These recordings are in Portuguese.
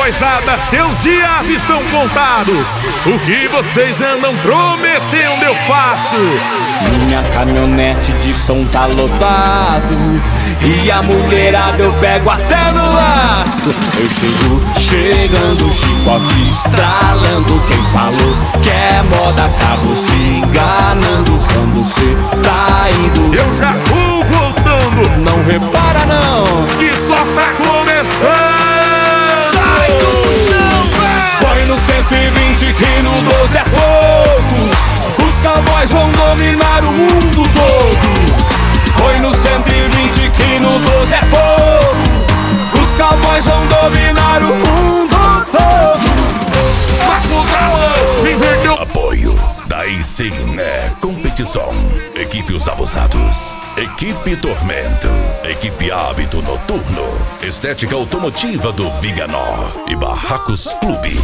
moisada, seus dias estão contados. O que vocês andam prometendo eu faço. Minha caminhonete de som tá lotado e a mulherada eu pego até no laço. Eu chegando, chicote estralando. Quem falou que é moda acabou se enganando. Quando cê tá indo, eu já vou voltando. Não repara não, que só tá começando. Sai do chão, véi! Põe no 120 que no 12 é pouco. Os cowboys vão dominar o mundo todo. Põe no 120 que no 12 é pouco. Os cowboys vão dominar o mundo todo. Marco Galão, inverteu. Apoio da Insigne Competição. Equipe Os Abusados. Equipe Tormento. Equipe Hábito Noturno. Estética Automotiva do Viganó. E Barracos Clube.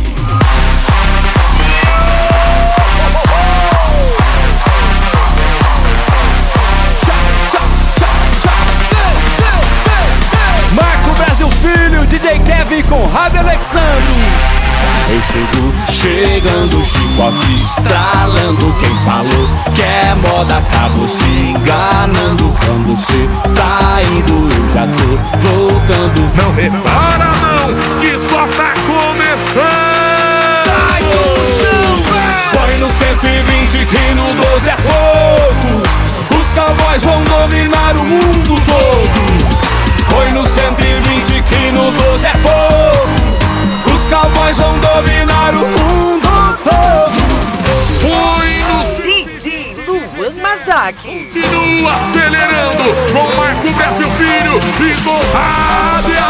Marco Brasil Filho, DJ Kevin com Rádio Alexandro. Eu chegando, chicote estralando. Quem falou que é moda acabou se enganando. Quando cê tá indo, eu já tô voltando. Não repara não, que só tá começando. Sai do chão, véi! Põe no 120 que no 12 é pouco. Os cowboys vão dominar o mundo todo. Põe no 120 que no 12 é pouco. Os cowboys vão dominar o mundo todo. Põe no... DJ Luan Mazaki. Continua acelerando com Marco Brasil Filho e com Rádio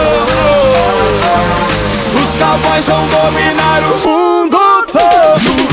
Alexandro. Os cowboys vão dominar o mundo todo.